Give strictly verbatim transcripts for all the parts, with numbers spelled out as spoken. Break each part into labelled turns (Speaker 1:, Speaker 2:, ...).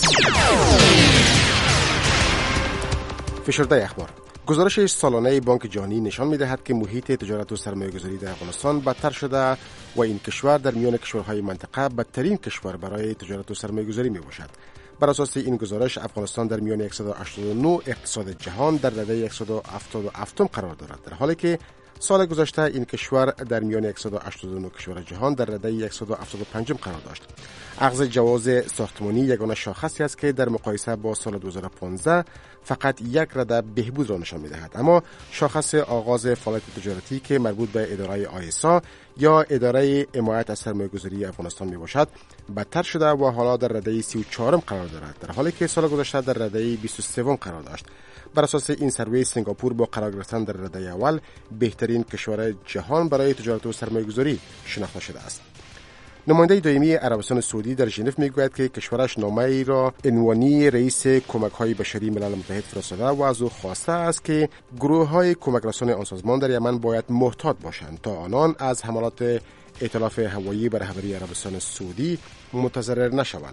Speaker 1: فشرده اخبار. گزارش سالانه بانک جهانی نشان می‌دهد که محیط تجارت و سرمایه‌گذاری در افغانستان بدتر شده و این کشور در میان کشورهای منطقه بدترین کشور برای تجارت و سرمایه‌گذاری میباشد. بر اساس این گزارش افغانستان در میان صد و هشتاد و نه اقتصاد جهان در رده صد و هفتاد و هفت قرار دارد، در حالی که سال گذشته این کشور در میان صد و هشتاد و نه کشور جهان در رده صد و هفتاد و پنج قرار داشت. اخذ جواز ساختمانی یگانه شاخصی است که در مقایسه با سال دو هزار و پانزده فقط یک رده بهبود را نشان می‌دهد، اما شاخص آغاز فعالیت تجارتی که مربوط به اداره آیسا یا اداره حمایت از سرمایه‌گذاری افغانستان میباشد بدتر شده و حالا در رده سی و چهار قرار دارد، در حالی که سال گذشته در رده بیست و سه قرار داشت. بر اساس این سروی سنگاپور با قرار گرفتن در رده اول بهترین کشور جهان برای تجارت و سرمایه‌گذاری شناخته شده است. نماینده دائمی عربستان سعودی در ژنو میگوید که کشورش نامه ای را عنوانی رئیس کمک‌های بشری ملل متحد فرستاده و از او خواسته است که گروه‌های کمک رسان آن سازمان در یمن باید محتاط باشند تا آنان از حملات ائتلاف هوایی بر رهبری عربستان سعودی متضرر نشوند.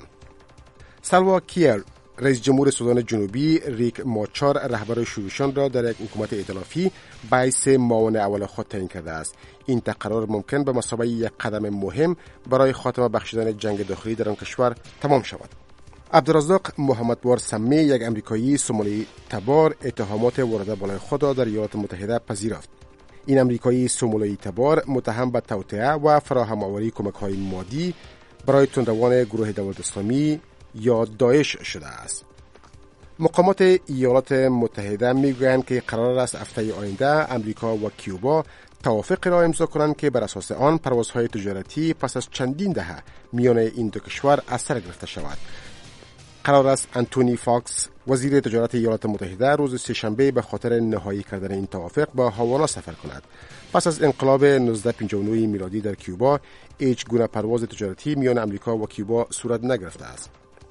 Speaker 1: سلوا کیر رئیس جمهور سودان جنوبی ریک ماچار رهبر شورشان را در یک حکومت ائتلافی باعث معاون اول خود تعیین کرده است. این تقرار ممکن به مثابه یک قدم مهم برای خاتمه بخشیدن جنگ داخلی در آن کشور تمام شود. عبدالرزاق محمدوار سمی، یک امریکایی سومالی تبار، اتهامات وارده بالای خود را در ایالات متحده پذیرفت. این امریکایی سومالی تبار متهم به توطئه و فراهم آوری کمک‌های مادی برای تندروان گروه دولت اسلامی یا داعش شده است. مقامات ایالات متحده میگویند که قرار است هفته آینده امریکا و کیوبا توافق را امضا کنند که بر اساس آن پروازهای تجارتی پس از چندین دهه میان این دو کشور از سر گرفته شود. قرار است انتونی فاکس وزیر تجارت ایالات متحده روز سه‌شنبه به خاطر نهایی کردن این توافق به هاوانا سفر کند. پس از انقلاب نوزده پنجاه و نه میلادی در کیوبا هیچ گونه پرواز تجارتی میان امریکا و کیوبا صورت نگرفته است.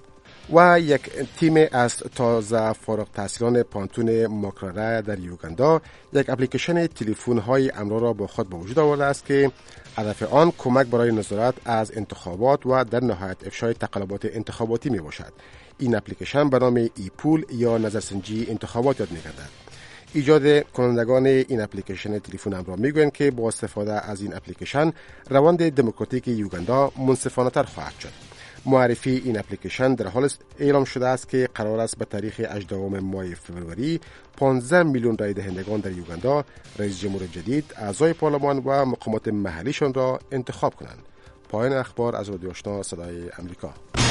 Speaker 1: و یک تیم از تازه فارغ التحصیلان پانتون ماکراره در یوگاندا یک اپلیکیشن تلفن‌های امرا را با خود به وجود آورده است که هدف آن کمک برای نظارت از انتخابات و در نهایت افشای تقلبات انتخاباتی می باشد. این اپلیکیشن به نام ای پول یا نظرسنجی انتخابات یاد می‌گردد. ایجاد کنندگان این اپلیکیشن تلفن امرا میگویند که با استفاده از این اپلیکیشن روند دموکراتیک یوگاندا منصفانه‌تر خواهد شد. معرفی این اپلیکیشن در حال اعلام شده است که قرار است به تاریخ هجدهم ماه فوریه پانزده میلیون رای دهندگان در یوگاندا رئیس جمهور جدید، اعضای پارلمان و مقامات محلیشان را انتخاب کنند. پایان اخبار از رادیو آشنا صدای امریکا.